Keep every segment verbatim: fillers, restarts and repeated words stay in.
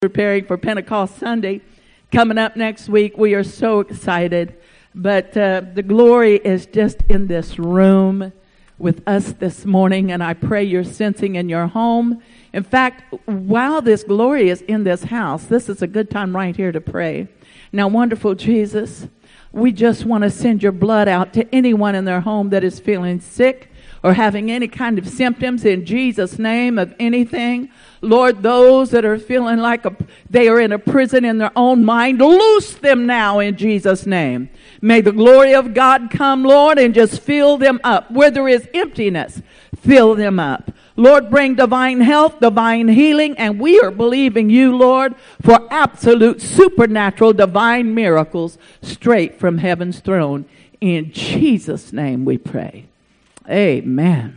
preparing for Pentecost Sunday coming up next week. We are so excited. But uh, the glory is just in this room with us this morning, and I pray you're sensing in your home. In fact, while this glory is in this house, this is a good time right here to pray. Now, wonderful Jesus, we just want to send your blood out to anyone in their home that is feeling sick or having any kind of symptoms in Jesus' name of anything. Lord, those that are feeling like a, they are in a prison in their own mind, loose them now in Jesus' name. May the glory of God come, Lord, and just fill them up. Where there is emptiness, fill them up. Lord, bring divine health, divine healing, and we are believing you, Lord, for absolute supernatural divine miracles straight from heaven's throne. In Jesus' name we pray. Amen.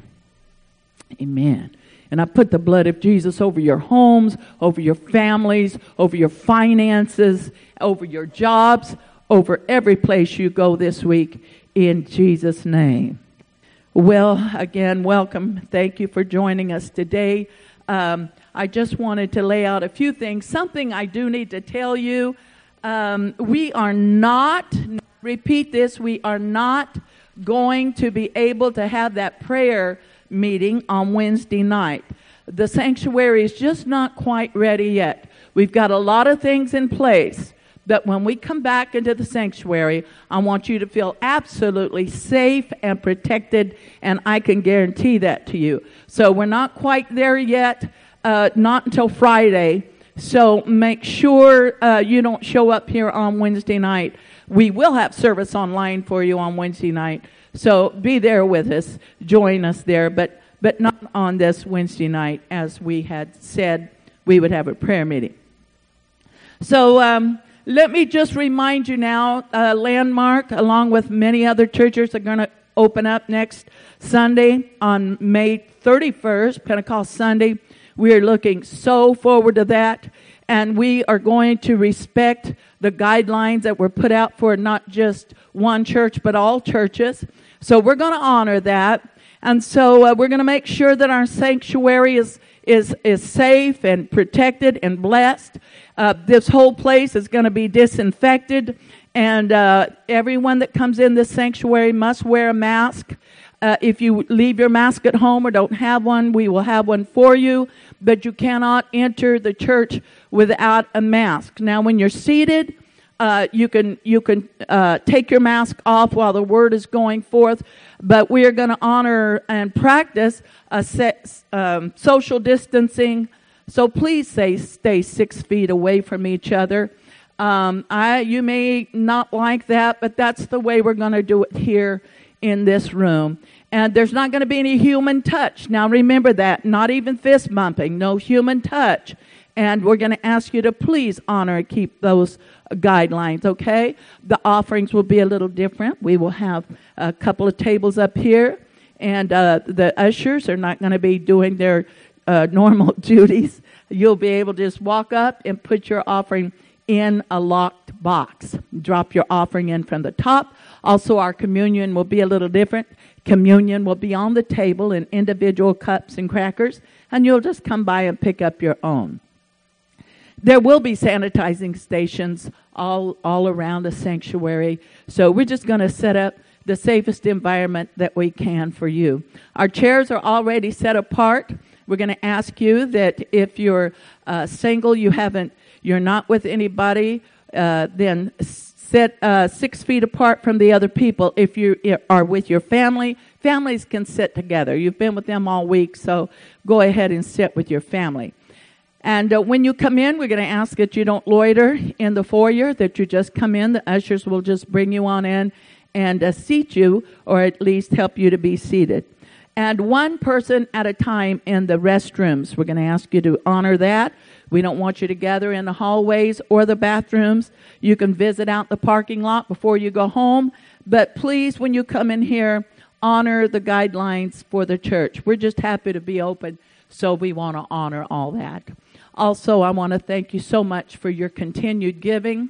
Amen. And I put the blood of Jesus over your homes, over your families, over your finances, over your jobs, over every place you go this week in Jesus' name. Well, again, welcome. Thank you for joining us today. Um, I just wanted to lay out a few things. Something I do need to tell you. Um, we are not, repeat this, we are not going to be able to have that prayer meeting on Wednesday night. The sanctuary is just not quite ready yet. We've got a lot of things in place that when we come back into the sanctuary, I want you to feel absolutely safe and protected, and I can guarantee that to you. So we're not quite there yet, uh, not until Friday. So make sure uh, you don't show up here on Wednesday night. We will have service online for you on Wednesday night. So be there with us. Join us there. But, but not on this Wednesday night, as we had said we would have a prayer meeting. So um, let me just remind you now, uh, Landmark, along with many other churches, are going to open up next Sunday on May thirty-first, Pentecost Sunday. We are looking so forward to that. And we are going to respect the guidelines that were put out for not just one church, but all churches. So we're going to honor that. And so uh, we're going to make sure that our sanctuary is, is, is safe and protected and blessed. Uh, this whole place is going to be disinfected. And uh, everyone that comes in this sanctuary must wear a mask. Uh, if you leave your mask at home or don't have one, we will have one for you. But you cannot enter the church without a mask. Now, when you're seated, uh, you can you can uh, take your mask off while the word is going forth. But we are going to honor and practice a set, um, social distancing. So please say stay six feet away from each other. Um, I you may not like that, but that's the way we're going to do it here in this room. And there's not going to be any human touch. Now remember that. Not even fist bumping. No human touch. And we're going to ask you to please honor and keep those guidelines, okay? The offerings will be a little different. We will have a couple of tables up here. And uh, the ushers are not going to be doing their uh, normal duties. You'll be able to just walk up and put your offering in a locked box. Drop your offering in from the top. Also, our communion will be a little different. Communion will be on the table in individual cups and crackers, and you'll just come by and pick up your own. There will be sanitizing stations all, all around the sanctuary, so we're just going to set up the safest environment that we can for you. Our chairs are already set apart. We're going to ask you that if you're uh, single, you haven't, you're not with anybody, uh, then sit uh, six feet apart from the other people. If you are with your family, families can sit together. You've been with them all week, so go ahead and sit with your family. And uh, when you come in, we're going to ask that you don't loiter in the foyer, that you just come in. The ushers will just bring you on in and uh, seat you, or at least help you to be seated. And one person at a time in the restrooms. We're going to ask you to honor that. We don't want you to gather in the hallways or the bathrooms. You can visit out the parking lot before you go home. But please, when you come in here, honor the guidelines for the church. We're just happy to be open, so we want to honor all that. Also, I want to thank you so much for your continued giving.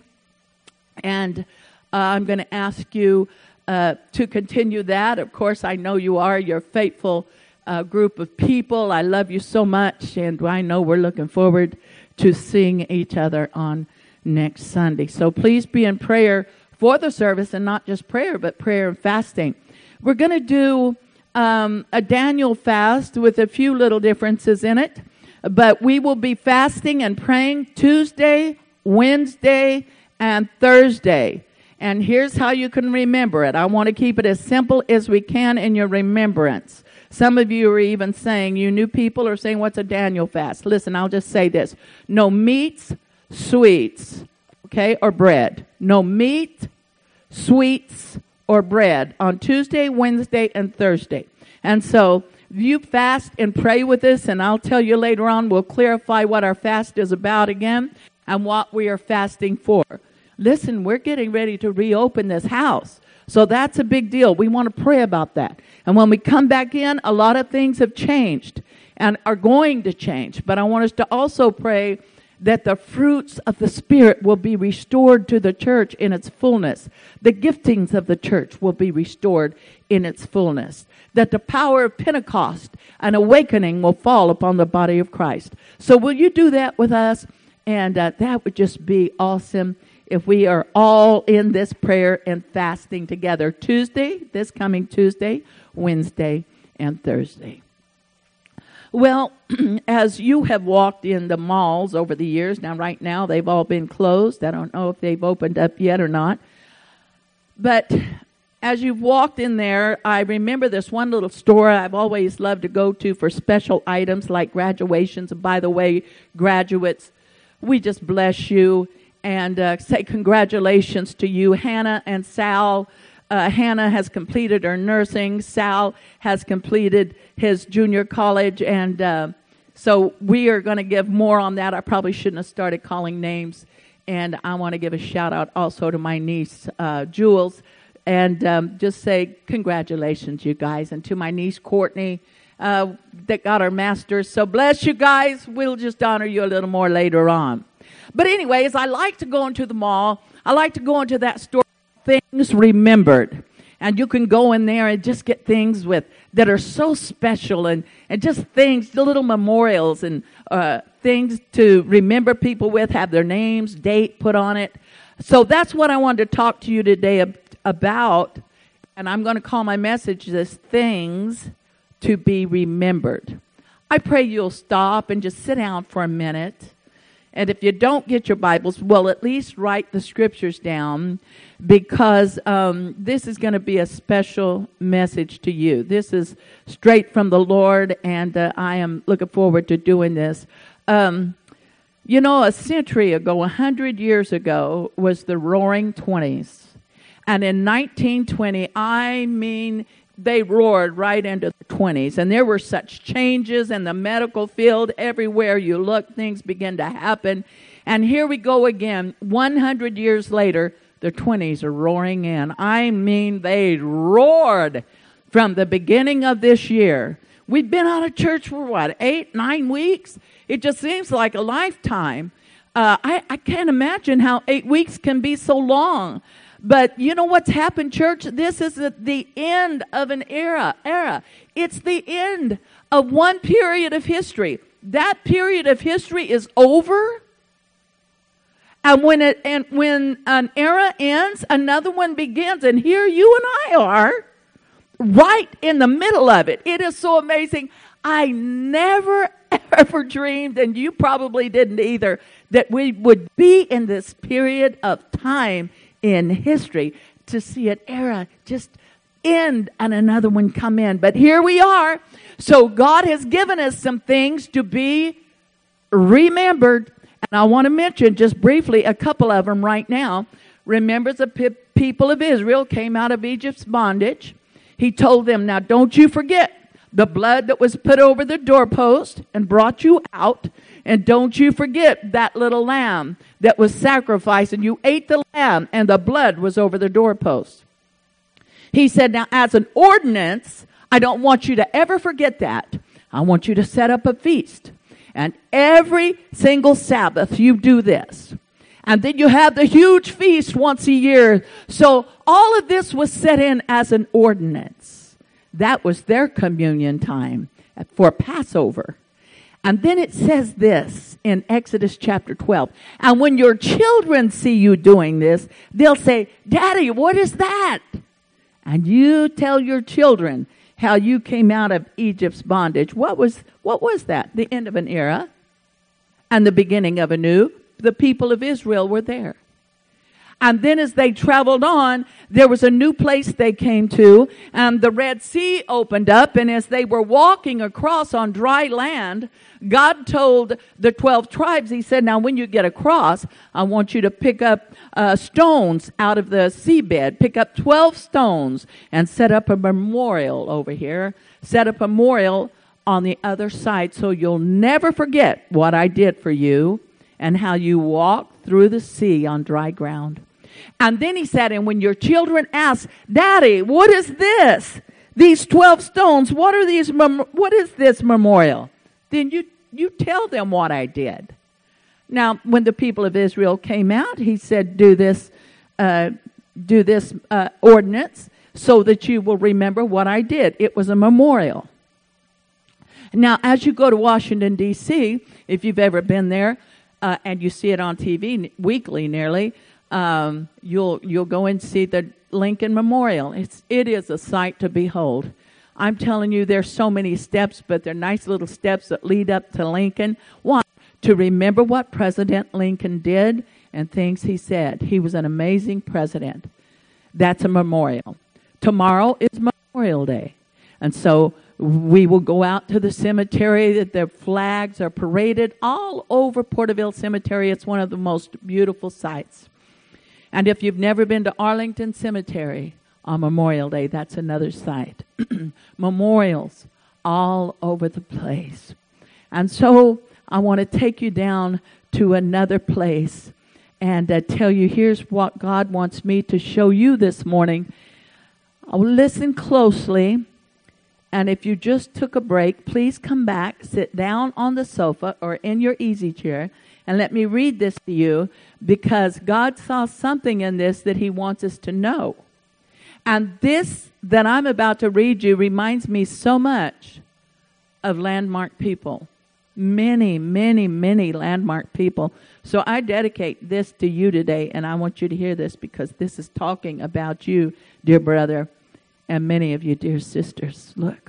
And uh, I'm going to ask you uh, to continue that. Of course, I know you are. You're faithful uh, group of people. I love you so much, and I know we're looking forward to seeing each other on next Sunday. So please be in prayer for the service, and not just prayer, but prayer and fasting. We're going to do um, a Daniel fast with a few little differences in it, but we will be fasting and praying Tuesday, Wednesday, and Thursday. And here's how you can remember it. I want to keep it as simple as we can in your remembrance. Some of you are even saying, you new people are saying, what's a Daniel fast? Listen, I'll just say this. No meats, sweets, okay, or bread. No meat, sweets, or bread on Tuesday, Wednesday, and Thursday. And so you fast and pray with us, and I'll tell you later on, we'll clarify what our fast is about again and what we are fasting for. Listen, we're getting ready to reopen this house. So that's a big deal. We want to pray about that. And when we come back in, a lot of things have changed and are going to change. But I want us to also pray that the fruits of the Spirit will be restored to the church in its fullness. The giftings of the church will be restored in its fullness. That the power of Pentecost and awakening will fall upon the body of Christ. So will you do that with us? And uh, that would just be awesome if we are all in this prayer and fasting together. Tuesday, this coming Tuesday, Wednesday, and Thursday. Well, as you have walked in the malls over the years, now right now they've all been closed. I don't know if they've opened up yet or not. But as you've walked in there, I remember this one little store I've always loved to go to for special items like graduations. And by the way, graduates, we just bless you and uh, say congratulations to you, Hannah and Sal. Uh, Hannah has completed her nursing. Sal has completed his junior college. And uh, so we are going to give more on that. I probably shouldn't have started calling names. And I want to give a shout out also to my niece, uh, Jules. And um, just say congratulations, you guys. And to my niece, Courtney, uh, that got her master's. So bless you guys. We'll just honor you a little more later on. But anyways, I like to go into the mall. I like to go into that store. Things remembered, and you can go in there and just get things with that are so special, and and just things, the little memorials and uh, things to remember people with, have their names, date put on it. So that's what I wanted to talk to you today ab- about, and I'm going to call my message this: things to be remembered. I pray you'll stop and just sit down for a minute. And if you don't get your Bibles, well, at least write the scriptures down, because um, this is going to be a special message to you. This is straight from the Lord, and uh, I am looking forward to doing this. Um, you know, a century ago, a hundred years ago, was the Roaring Twenties. And in nineteen twenty, I mean, they roared right into the twenties. And there were such changes in the medical field. Everywhere you look, things begin to happen. And here we go again. one hundred years later, the twenties are roaring in. I mean, they roared from the beginning of this year. We've been out of church for what, eight, nine weeks? It just seems like a lifetime. Uh, I, I can't imagine how eight weeks can be so long. But you know what's happened, church? This is the, the end of an era. Era. It's the end of one period of history. That period of history is over. And when it and when an era ends, another one begins. And here you and I are, right in the middle of it. It is so amazing. I never ever dreamed, and you probably didn't either, that we would be in this period of time in history to see an era just end and another one come in. But here we are. So God has given us some things to be remembered. And I want to mention just briefly a couple of them right now. Remember, the pe- people of Israel came out of Egypt's bondage. He told them, now don't you forget the blood that was put over the doorpost and brought you out. And don't you forget that little lamb that was sacrificed, and you ate the lamb, and the blood was over the doorpost. He said, now as an ordinance, I don't want you to ever forget that. I want you to set up a feast. And every single Sabbath you do this. And then you have the huge feast once a year. So all of this was set in as an ordinance. That was their communion time for Passover. And then it says this in Exodus chapter twelve. And when your children see you doing this, they'll say, Daddy, what is that? And you tell your children how you came out of Egypt's bondage. What was, what was that? The end of an era and the beginning of a new. The people of Israel were there. And then as they traveled on, there was a new place they came to, and the Red Sea opened up, and as they were walking across on dry land, God told the twelve tribes, he said, now when you get across, I want you to pick up uh, stones out of the seabed, pick up twelve stones, and set up a memorial over here, set up a memorial on the other side, so you'll never forget what I did for you and how you walked through the sea on dry ground. And then he said, and when your children ask, Daddy, what is this? These twelve stones, what are these? Mem- what is this memorial? Then you, you tell them what I did. Now, when the people of Israel came out, he said, do this, uh, do this uh, ordinance so that you will remember what I did. It was a memorial. Now, as you go to Washington, D C, if you've ever been there, uh, and you see it on T V weekly nearly, um, you'll you'll go and see the Lincoln Memorial. It's it is a sight to behold. I'm telling you, there's so many steps, but they're nice little steps that lead up to Lincoln. One, to remember what President Lincoln did and things he said. He was an amazing president. That's a memorial. Tomorrow is Memorial Day, and so we will go out to the cemetery. That their flags are paraded all over Porterville Cemetery. It's one of the most beautiful sights. And if you've never been to Arlington Cemetery on Memorial Day, that's another sight. Memorials all over the place. And so I want to take you down to another place and uh, tell you here's what God wants me to show you this morning. I'll listen closely. And if you just took a break, please come back, sit down on the sofa or in your easy chair, and let me read this to you, because God saw something in this that he wants us to know. And this that I'm about to read you reminds me so much of landmark people. Many, many, many landmark people. So I dedicate this to you today, and I want you to hear this because this is talking about you, dear brother, and many of you, dear sisters. Look.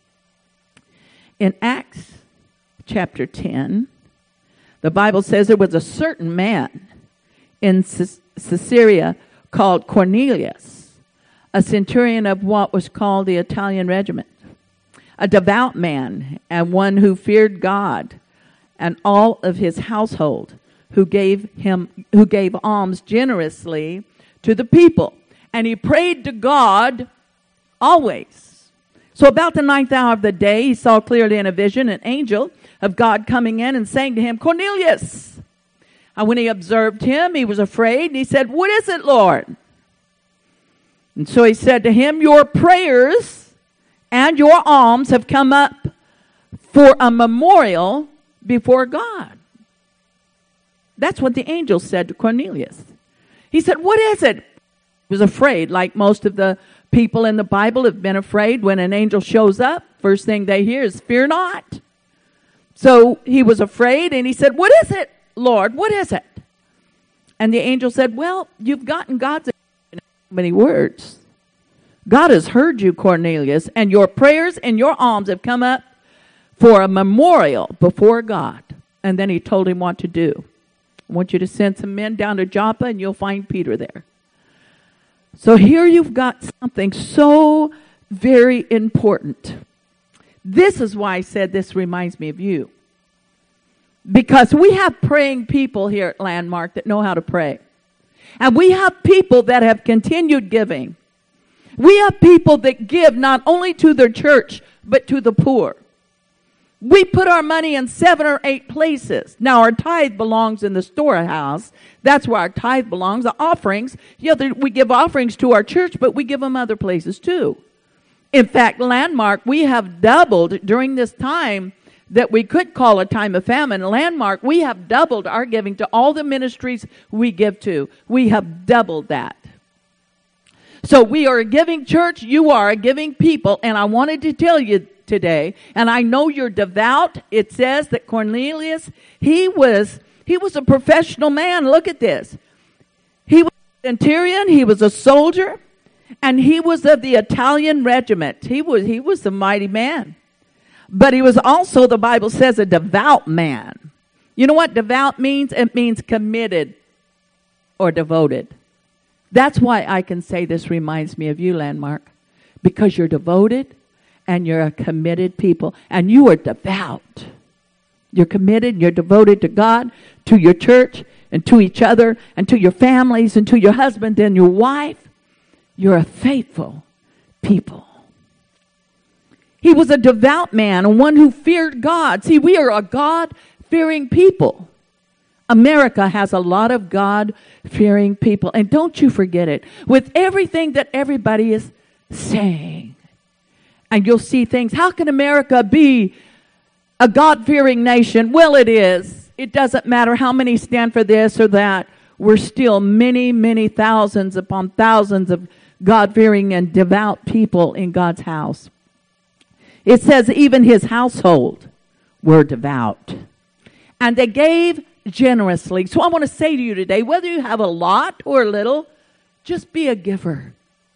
In Acts chapter ten, the Bible says there was a certain man in Caesarea called Cornelius, a centurion of what was called the Italian regiment, a devout man and one who feared God and all of his household, who gave him who gave alms generously to the people. And he prayed to God always. So about the ninth hour of the day, he saw clearly in a vision an angel of God coming in and saying to him, Cornelius. And when he observed him, he was afraid, and he said, what is it, Lord? And so he said to him, your prayers and your alms have come up for a memorial before God. That's what the angel said to Cornelius. He said, what is it? He was afraid, like most of the people in the Bible have been afraid when an angel shows up. First thing they hear is, fear not. So he was afraid, and he said, what is it, Lord? What is it? And the angel said, well, you've gotten God's attention in so many words. God has heard you, Cornelius, and your prayers and your alms have come up for a memorial before God. And then he told him what to do. I want you to send some men down to Joppa, and you'll find Peter there. So here you've got something so very important. This is why I said this reminds me of you. Because we have praying people here at Landmark that know how to pray. And we have people that have continued giving. We have people that give not only to their church, but to the poor. We put our money in seven or eight places. Now, our tithe belongs in the storehouse. That's where our tithe belongs. The offerings, you know, we give offerings to our church, but we give them other places too. In fact, Landmark, we have doubled during this time that we could call a time of famine. Landmark, we have doubled our giving to all the ministries we give to. We have doubled that. So we are a giving church. You are a giving people. And I wanted to tell you today. And I know you're devout. It says that Cornelius, he was, he was a professional man. Look at this. He was a centurion. He was a soldier. And he was of the Italian regiment. He was, he was a mighty man. But he was also, the Bible says, a devout man. You know what devout means? It means committed or devoted. That's why I can say this reminds me of you, Landmark. Because you're devoted and you're a committed people. And you are devout. You're committed, you're devoted to God, to your church, and to each other, and to your families, and to your husband and your wife. You're a faithful people. He was a devout man, and one who feared God. See, we are a God-fearing people. America has a lot of God-fearing people. And don't you forget it. With everything that everybody is saying. And you'll see things. How can America be a God-fearing nation? Well, it is. It doesn't matter how many stand for this or that. We're still many, many thousands upon thousands of God-fearing and devout people in God's house. It says even his household were devout. And they gave generously. So I want to say to you today, whether you have a lot or a little, just be a giver.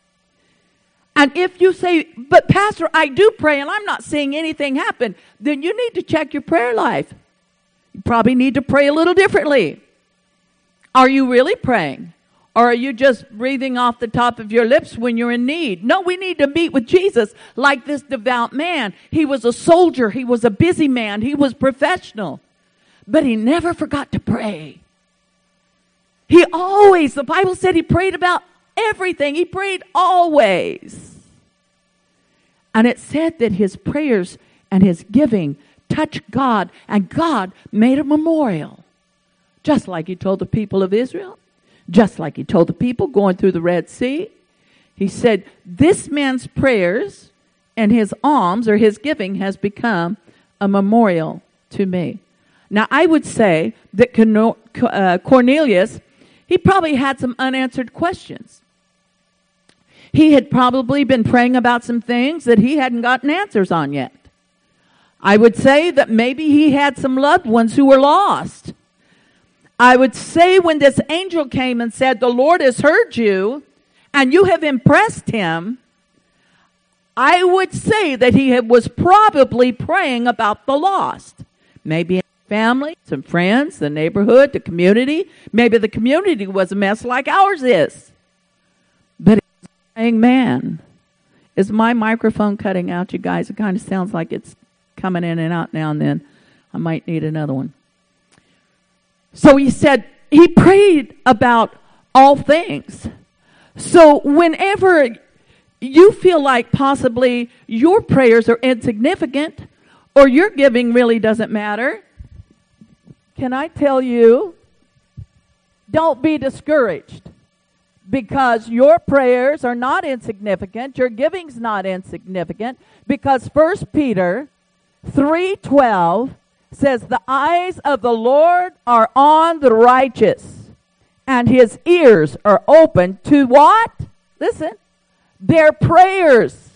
And if you say, but Pastor, I do pray and I'm not seeing anything happen, then you need to check your prayer life. You probably need to pray a little differently. Are you really praying? Or are you just breathing off the top of your lips when you're in need? No, we need to meet with Jesus like this devout man. He was a soldier. He was a busy man. He was professional. But he never forgot to pray. He always, the Bible said he prayed about everything. He prayed always. And it said that his prayers and his giving touched God, and God made a memorial. Just like he told the people of Israel. Just like he told the people going through the Red Sea. He said, this man's prayers and his alms or his giving has become a memorial to me. Now, I would say that Cornelius, he probably had some unanswered questions. He had probably been praying about some things that he hadn't gotten answers on yet. I would say that maybe he had some loved ones who were lost. I would say when this angel came and said, the Lord has heard you, and you have impressed him, I would say that he was probably praying about the lost. Maybe family, some friends, the neighborhood, the community. Maybe the community was a mess like ours is. But it's a praying man. Is my microphone cutting out, you guys? It kind of sounds like it's coming in and out now and then. I might need another one. So he said, he prayed about all things. So whenever you feel like possibly your prayers are insignificant or your giving really doesn't matter, can I tell you, don't be discouraged, because your prayers are not insignificant. Your giving's not insignificant, because First Peter three twelve says, the eyes of the Lord are on the righteous, and his ears are open to what? Listen, their prayers.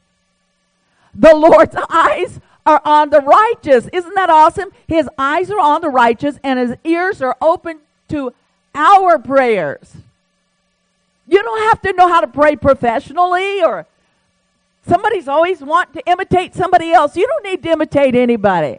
The Lord's eyes are on the righteous. Isn't that awesome? His eyes are on the righteous, and his ears are open to our prayers. You don't have to know how to pray professionally, or somebody's always wanting to imitate somebody else. You don't need to imitate anybody.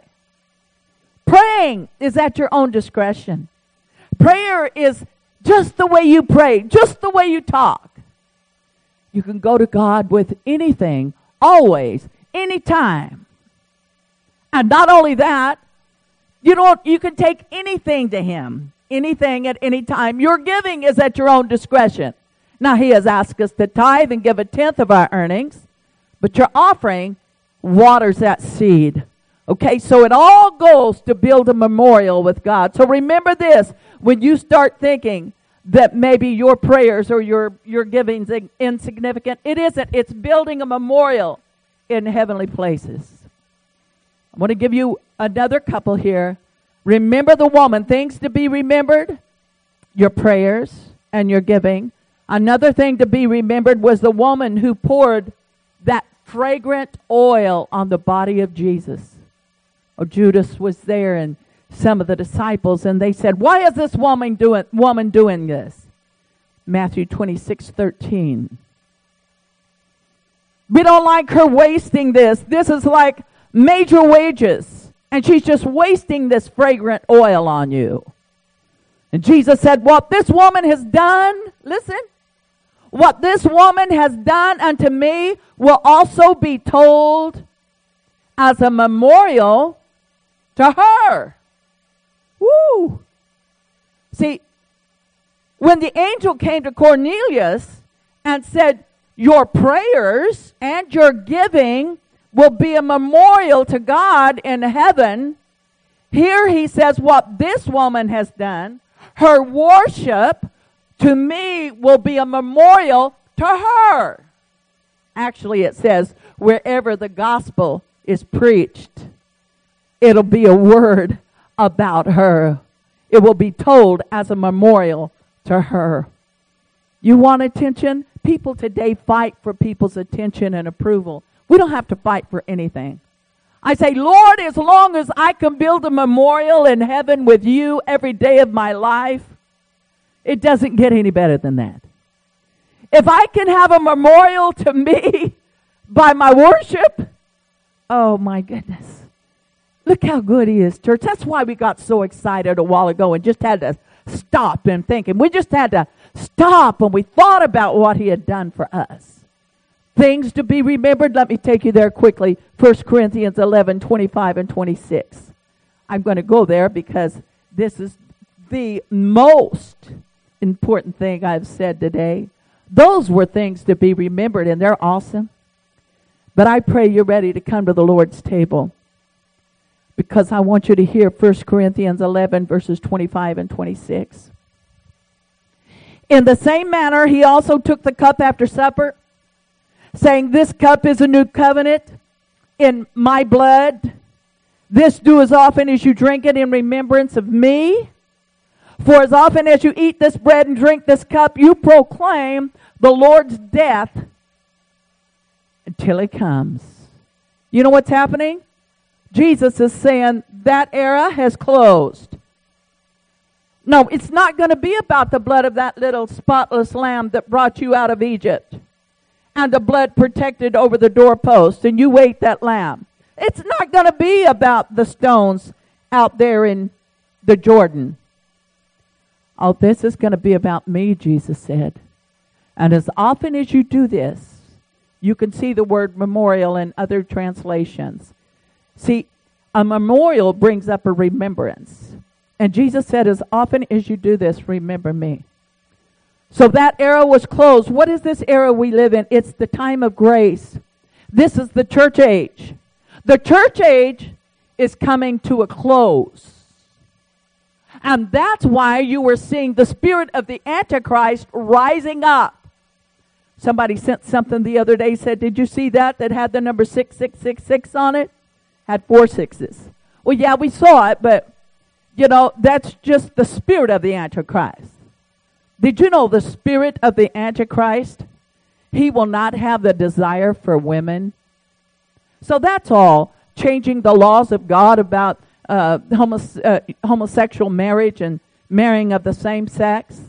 Praying is at your own discretion. Prayer is just the way you pray, just the way you talk. You can go to God with anything, always, anytime. And not only that, you don't you can take anything to him, anything at any time. Your giving is at your own discretion. Now, he has asked us to tithe and give a tenth of our earnings, but your offering waters that seed. Okay, so it all goes to build a memorial with God. So remember this, when you start thinking that maybe your prayers or your, your giving's insignificant, it isn't. It's building a memorial in heavenly places. I want to give you another couple here. Remember the woman. Things to be remembered, your prayers and your giving. Another thing to be remembered was the woman who poured that fragrant oil on the body of Jesus. Oh, Judas was there and some of the disciples, and they said, why is this woman doing, woman doing this? Matthew twenty-six thirteen. We don't like her wasting this. This is like major wages, and she's just wasting this fragrant oil on you. And Jesus said, what this woman has done, listen, what this woman has done unto me will also be told as a memorial to her. Woo! See, when the angel came to Cornelius and said, your prayers and your giving will be a memorial to God in heaven, here he says what this woman has done, her worship to me will be a memorial to her. Actually, it says, wherever the gospel is preached, it'll be a word about her. It will be told as a memorial to her. You want attention? People today fight for people's attention and approval. We don't have to fight for anything. I say, Lord, as long as I can build a memorial in heaven with you every day of my life, it doesn't get any better than that. If I can have a memorial to me by my worship, oh my goodness. Look how good he is, church. That's why we got so excited a while ago and just had to stop and think. And we just had to stop and we thought about what he had done for us. Things to be remembered. Let me take you there quickly. First Corinthians eleven, twenty-five and twenty-six. I'm going to go there because this is the most important thing I've said today. Those were things to be remembered, and they're awesome. But I pray you're ready to come to the Lord's table, because I want you to hear First Corinthians eleven, verses twenty-five and twenty-six. In the same manner, he also took the cup after supper, saying, this cup is a new covenant in my blood. This do as often as you drink it in remembrance of me. For as often as you eat this bread and drink this cup, you proclaim the Lord's death until he comes. You know what's happening? Jesus is saying that era has closed. No, it's not going to be about the blood of that little spotless lamb that brought you out of Egypt and the blood protected over the doorpost and you ate that lamb. It's not going to be about the stones out there in the Jordan. Oh, this is going to be about me, Jesus said. And as often as you do this, you can see the word memorial in other translations. See, a memorial brings up a remembrance. And Jesus said, as often as you do this, remember me. So that era was closed. What is this era we live in? It's the time of grace. This is the church age. The church age is coming to a close. And that's why you were seeing the spirit of the Antichrist rising up. Somebody sent something the other day, said, did you see that, that had the number six six six six on it? Had four sixes. Well, yeah, we saw it, but, you know, that's just the spirit of the Antichrist. Did you know the spirit of the Antichrist? He will not have the desire for women. So that's all. Changing the laws of God about uh, homos- uh, homosexual marriage and marrying of the same sex.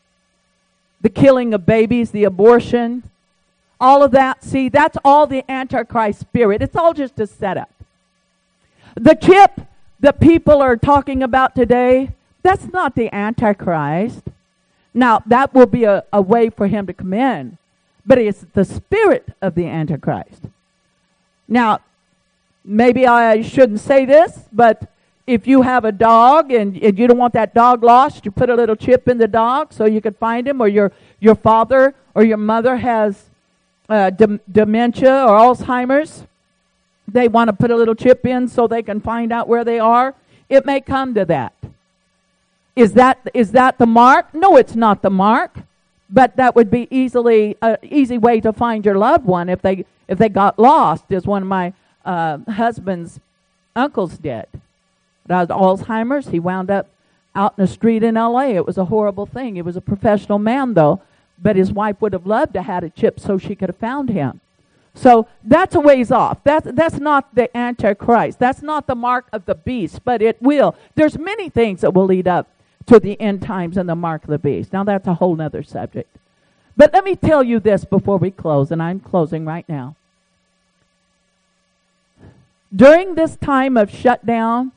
The killing of babies, the abortion. All of that. See, that's all the Antichrist spirit. It's all just a setup. The chip that people are talking about today, that's not the Antichrist. Now, that will be a, a way for him to come in. But it's the spirit of the Antichrist. Now, maybe I shouldn't say this, but if you have a dog and, and you don't want that dog lost, you put a little chip in the dog so you can find him, or your, your father or your mother has uh, de- dementia or Alzheimer's. They want to put a little chip in so they can find out where they are. It may come to that. Is that is that the mark? No, it's not the mark. But that would be easily an easy way to find your loved one if they if they got lost, as one of my uh, husband's uncles did. That was Alzheimer's. He wound up out in the street in L A It was a horrible thing. He was a professional man, though, but his wife would have loved to have had a chip so she could have found him. So that's a ways off. That's, that's not the Antichrist. That's not the mark of the beast, but it will. There's many things that will lead up to the end times and the mark of the beast. Now that's a whole nother subject. But let me tell you this before we close, and I'm closing right now. During this time of shutdown,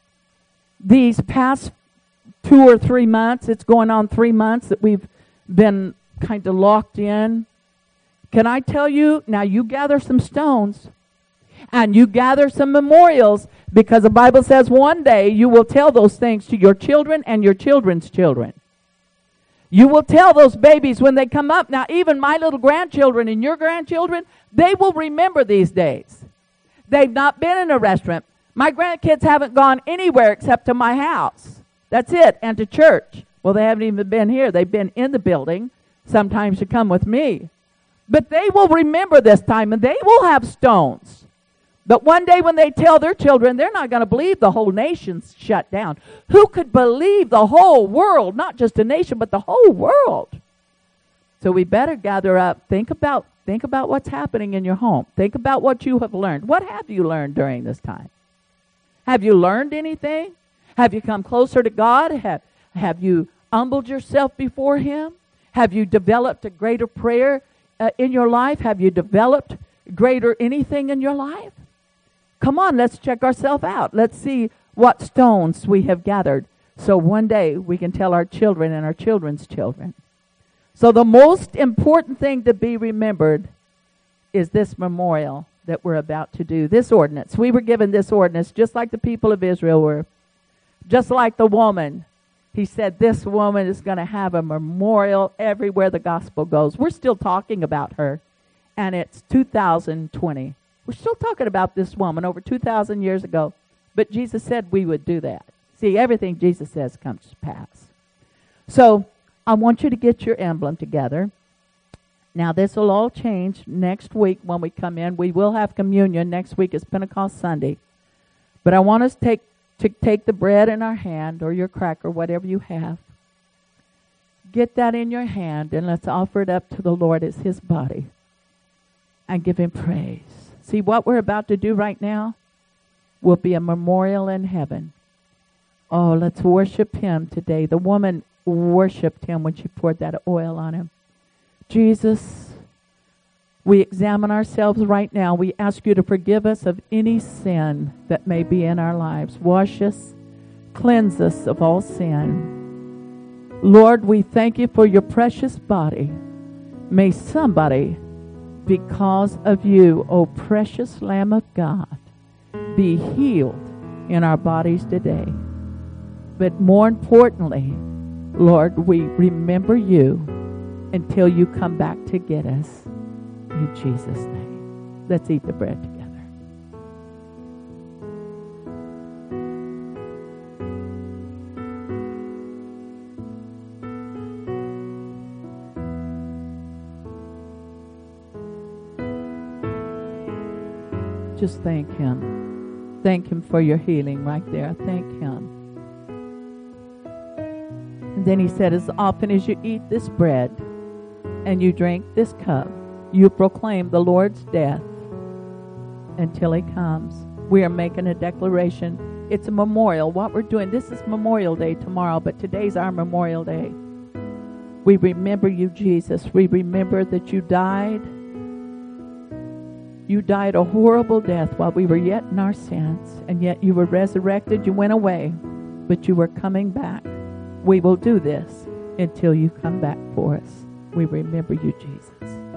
these past two or three months, it's going on three months that we've been kind of locked in. Can I tell you, now you gather some stones and you gather some memorials, because the Bible says one day you will tell those things to your children and your children's children. You will tell those babies when they come up. Now, even my little grandchildren and your grandchildren, they will remember these days. They've not been in a restaurant. My grandkids haven't gone anywhere except to my house. That's it, and to church. Well, they haven't even been here. They've been in the building, sometimes to come with me. But they will remember this time, and they will have stones. But one day when they tell their children, they're not going to believe the whole nation's shut down. Who could believe the whole world, not just a nation, but the whole world? So we better gather up. Think about, think about what's happening in your home. Think about what you have learned. What have you learned during this time? Have you learned anything? Have you come closer to God? Have, have you humbled yourself before Him? Have you developed a greater prayer Uh, in your life? Have you developed greater anything in your life? Come on, let's check ourselves out. Let's see what stones we have gathered, so one day we can tell our children and our children's children. So the most important thing to be remembered is this memorial that we're about to do, this ordinance. We were given this ordinance just like the people of Israel were, just like the woman. He said this woman is going to have a memorial everywhere the gospel goes. We're still talking about her, and it's two thousand twenty. We're still talking about this woman over two thousand years ago, but Jesus said we would do that. See, everything Jesus says comes to pass. So I want you to get your emblem together. Now, this will all change next week when we come in. We will have communion. Next week is Pentecost Sunday. But I want us to take to take the bread in our hand, or your cracker, whatever you have. Get that in your hand, and let's offer it up to the Lord as His body and give Him praise. See, what we're about to do right now will be a memorial in heaven. Oh, let's worship Him today. The woman worshiped Him when she poured that oil on Him. Jesus, we examine ourselves right now. We ask you to forgive us of any sin that may be in our lives. Wash us, cleanse us of all sin. Lord, we thank you for your precious body. May somebody, because of you, O precious Lamb of God, be healed in our bodies today. But more importantly, Lord, we remember you until you come back to get us. In Jesus' name. Let's eat the bread together. Just thank Him. Thank Him for your healing right there. Thank Him. And then He said, as often as you eat this bread and you drink this cup, you proclaim the Lord's death until He comes. We are making a declaration. It's a memorial. What we're doing, this is Memorial Day tomorrow, but today's our Memorial Day. We remember you, Jesus. We remember that you died. You died a horrible death while we were yet in our sins, and yet you were resurrected. You went away, but you were coming back. We will do this until you come back for us. We remember you, Jesus.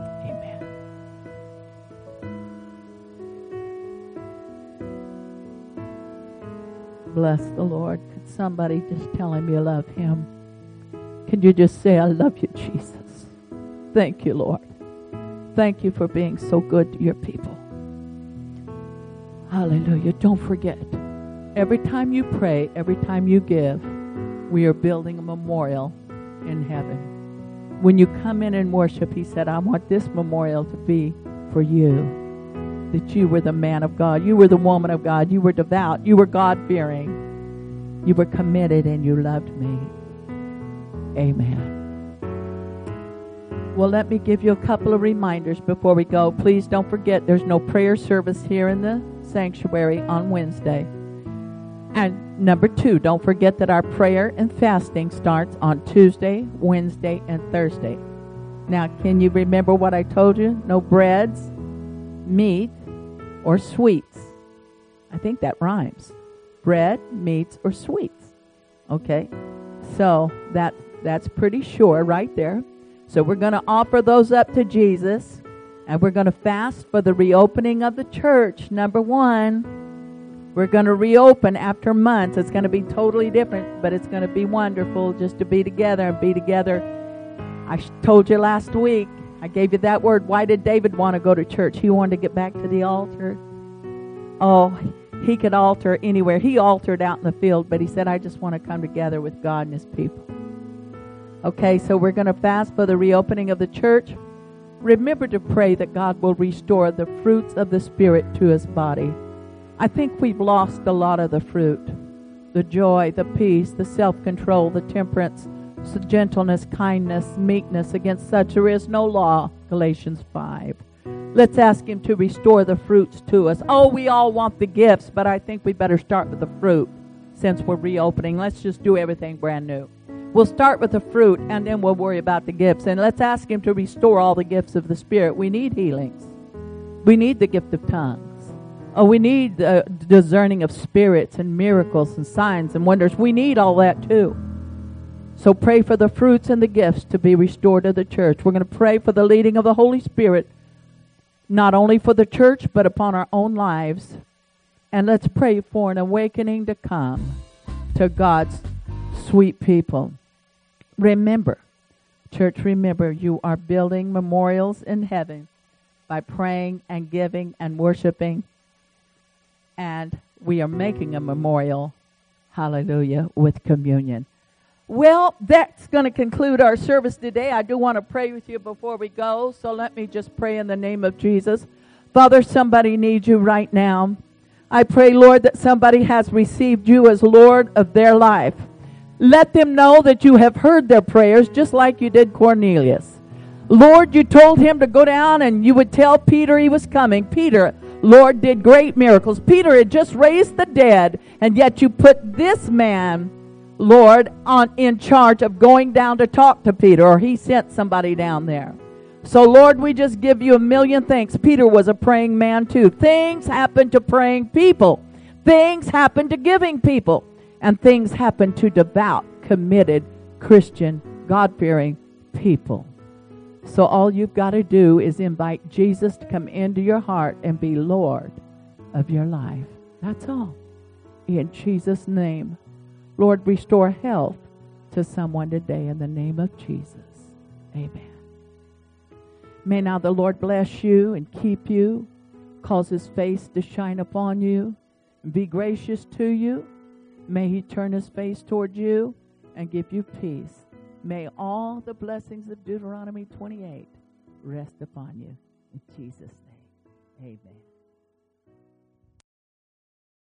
Bless the Lord. Could somebody just tell Him you love Him? Can you just say, I love you, Jesus? Thank you, Lord. Thank you for being so good to your people. Hallelujah. Don't forget, every time you pray, every time you give, we are building a memorial in heaven. When you come in and worship, He said, I want this memorial to be for you. That you were the man of God. You were the woman of God. You were devout. You were God-fearing. You were committed, and you loved me. Amen. Well, let me give you a couple of reminders before we go. Please don't forget there's no prayer service here in the sanctuary on Wednesday. And number two, don't forget that our prayer and fasting starts on Tuesday, Wednesday, and Thursday. Now, can you remember what I told you? No breads, meat, or sweets. I think that rhymes. Bread, meats, or sweets. Okay? So that that's pretty sure right there. So we're going to offer those up to Jesus. And we're going to fast for the reopening of the church. Number one, we're going to reopen after months. It's going to be totally different, but it's going to be wonderful just to be together and be together. I told you last week, I gave you that word. Why did David want to go to church? He wanted to get back to the altar. Oh, he could altar anywhere. He altered out in the field, but he said, I just want to come together with God and his people. Okay, so we're going to fast for the reopening of the church. Remember to pray that God will restore the fruits of the Spirit to his body. I think we've lost a lot of the fruit. The joy, the peace, the self-control, the temperance, the gentleness, kindness, meekness. Against such there is no law, Galatians five. Let's ask him to restore the fruits to us. Oh, we all want the gifts, but I think we better start with the fruit since we're reopening. Let's just do everything brand new. We'll start with the fruit, and then we'll worry about the gifts. And let's ask him to restore all the gifts of the Spirit. We need healings. We need the gift of tongues. Oh, we need the discerning of spirits and miracles and signs and wonders. We need all that too. So pray for the fruits and the gifts to be restored to the church. We're going to pray for the leading of the Holy Spirit, not only for the church, but upon our own lives. And let's pray for an awakening to come to God's sweet people. Remember, church, remember, you are building memorials in heaven by praying and giving and worshiping. And we are making a memorial, hallelujah, with communion. Well, that's going to conclude our service today. I do want to pray with you before we go, so let me just pray in the name of Jesus. Father, somebody needs you right now. I pray, Lord, that somebody has received you as Lord of their life. Let them know that you have heard their prayers just like you did Cornelius. Lord, you told him to go down and you would tell Peter he was coming. Peter, Lord, did great miracles. Peter had just raised the dead, and yet you put this man, Lord, on in charge of going down to talk to Peter, or he sent somebody down there. So, Lord, we just give you a million thanks. Peter was a praying man too. Things happen to praying people. Things happen to giving people. And things happen to devout, committed, Christian, God-fearing people. So all you've got to do is invite Jesus to come into your heart and be Lord of your life. That's all. In Jesus' name. Lord, restore health to someone today in the name of Jesus. Amen. May now the Lord bless you and keep you, cause his face to shine upon you, and be gracious to you. May he turn his face toward you and give you peace. May all the blessings of Deuteronomy twenty-eight rest upon you. In Jesus' name, amen.